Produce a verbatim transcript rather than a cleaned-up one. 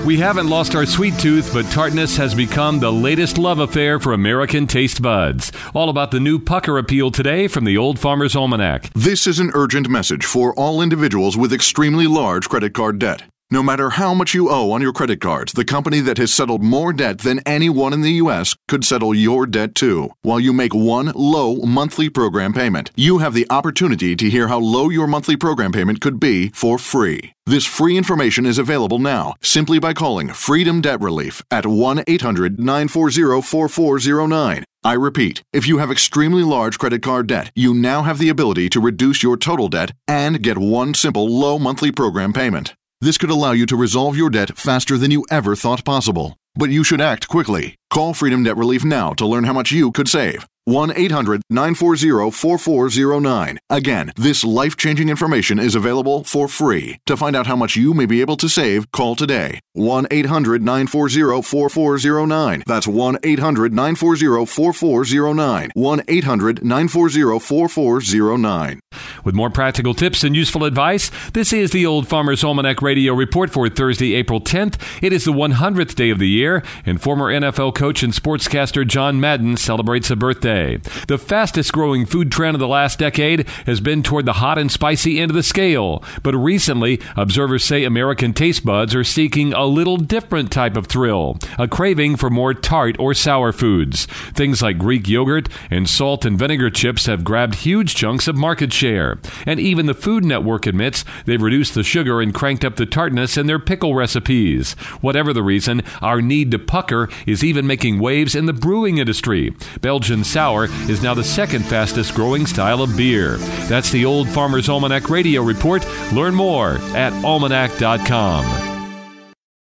We haven't lost our sweet tooth, but tartness has become the latest love affair for American taste buds. All about the new pucker appeal today from the Old Farmer's Almanac. This is an urgent message for all individuals with extremely large credit card debt. No matter how much you owe on your credit cards, the company that has settled more debt than anyone in the U S could settle your debt too, while you make one low monthly program payment. You have the opportunity to hear how low your monthly program payment could be for free. This free information is available now simply by calling Freedom Debt Relief at one eight hundred nine four zero four four zero nine. I repeat, if you have extremely large credit card debt, you now have the ability to reduce your total debt and get one simple low monthly program payment. This could allow you to resolve your debt faster than you ever thought possible. But you should act quickly. Call Freedom Debt Relief now to learn how much you could save. one eight hundred nine four zero four four zero nine. Again, this life-changing information is available for free. To find out how much you may be able to save, call today. one eight hundred nine four zero four four zero nine. That's one eight hundred nine four zero four four zero nine. one eight hundred nine four zero four four zero nine. With more practical tips and useful advice, this is the Old Farmer's Almanac Radio Report for Thursday, April tenth. It is the one hundredth day of the year, and former N F L coach and sportscaster John Madden celebrates a birthday. The fastest-growing food trend of the last decade has been toward the hot and spicy end of the scale, but recently, observers say American taste buds are seeking a little different type of thrill, a craving for more tart or sour foods. Things like Greek yogurt and salt and vinegar chips have grabbed huge chunks of market share. And even the Food Network admits they've reduced the sugar and cranked up the tartness in their pickle recipes. Whatever the reason, our need to pucker is even making waves in the brewing industry. Belgian Sour is now the second fastest growing style of beer. That's the Old Farmer's Almanac Radio Report. Learn more at almanac dot com.